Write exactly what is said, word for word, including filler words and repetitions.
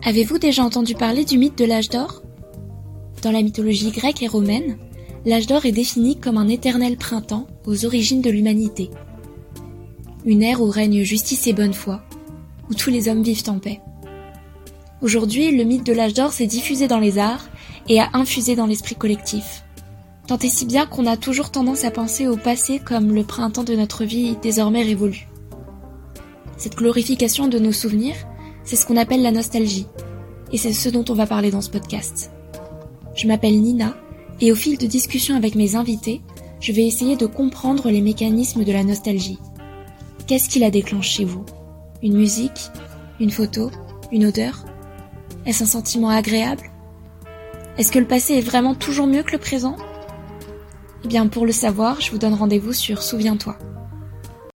Avez-vous déjà entendu parler du mythe de l'âge d'or ? Dans la mythologie grecque et romaine, l'âge d'or est défini comme un éternel printemps aux origines de l'humanité. Une ère où règne justice et bonne foi, où tous les hommes vivent en paix. Aujourd'hui, le mythe de l'âge d'or s'est diffusé dans les arts et a infusé dans l'esprit collectif. Tant et si bien qu'on a toujours tendance à penser au passé comme le printemps de notre vie désormais révolu. Cette glorification de nos souvenirs, c'est ce qu'on appelle la nostalgie, et c'est ce dont on va parler dans ce podcast. Je m'appelle Nina, et au fil de discussions avec mes invités, je vais essayer de comprendre les mécanismes de la nostalgie. Qu'est-ce qui la déclenche chez vous ? Une musique ? Une photo ? Une odeur ? Est-ce un sentiment agréable ? Est-ce que le passé est vraiment toujours mieux que le présent ? Eh bien, pour le savoir, je vous donne rendez-vous sur Souviens-toi.